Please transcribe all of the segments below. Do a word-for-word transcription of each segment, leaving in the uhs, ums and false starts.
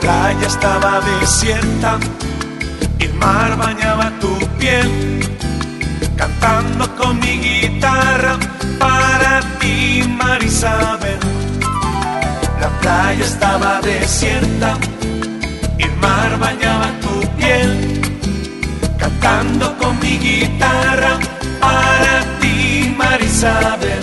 playa estaba desierta, el mar bañaba tu piel, cantando con mi guitarra para ti, Marisabel. La playa estaba desierta, el mar bañaba tu piel, cantando con mi guitarra para ti, Marisabel.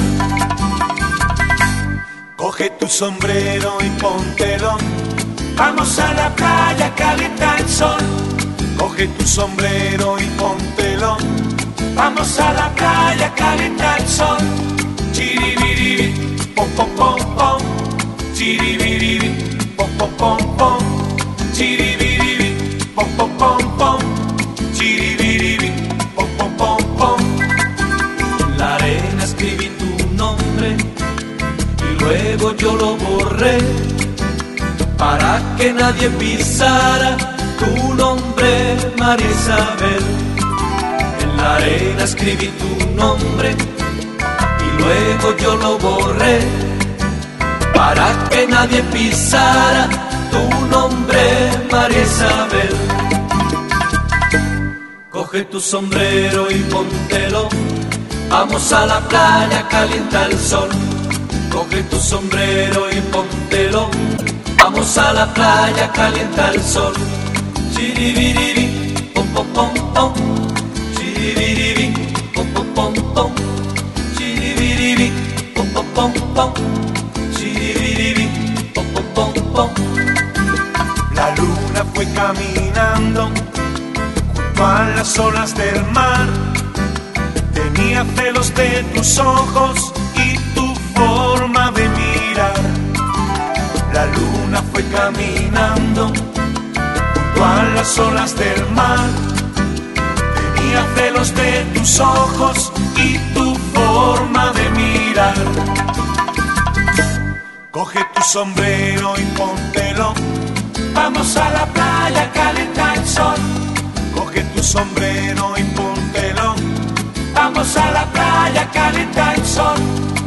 Coge tu sombrero y póntelo, vamos a la playa, calienta el sol. Coge tu sombrero y póntelo, vamos a la playa, calienta el sol. Chiribiribi, pom pom pom pom. Chiribiribi, pom pom pom pom. Chiribiribi, pom pom pom pom. Chiribiribi, pom pom pom pom. En la arena escribí tu nombre y luego yo lo borré para que nadie pisara tu nombre, Marisabel. En la arena escribí tu nombre y luego yo lo borré para que nadie pisara tu nombre, Marisabel. Coge tu sombrero y póntelo, vamos a la playa, calienta el sol. Coge tu sombrero y póntelo, vamos a la playa, calienta el sol. Chiribiribi, pom pom pom pom. Chiribiribi, pom pom pom pom. Chiribiribi, pom pom pom pom. Chiribiribi, pom pom pom pom. La luna fue caminando junto a las olas del mar. Tenía celos de tus ojos y tu forma de mirar. La luna fue caminando junto a las olas del mar. Tenía celos de tus ojos y tu forma de mirar. Coge tu sombrero y póntelo, vamos a la playa, calienta el sol. Coge tu sombrero y póntelo, vamos a la playa, calienta el sol.